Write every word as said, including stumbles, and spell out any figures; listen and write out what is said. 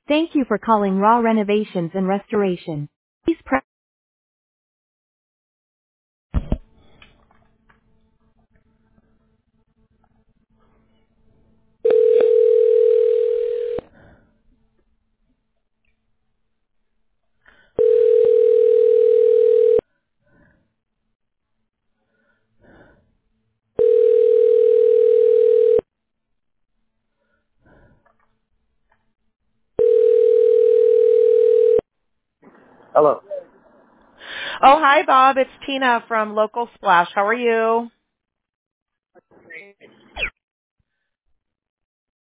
Thank you for calling Raw Renovations and Restoration. Please press. Hello. Oh, hi, Bob. It's Tina from Local Splash. How are you?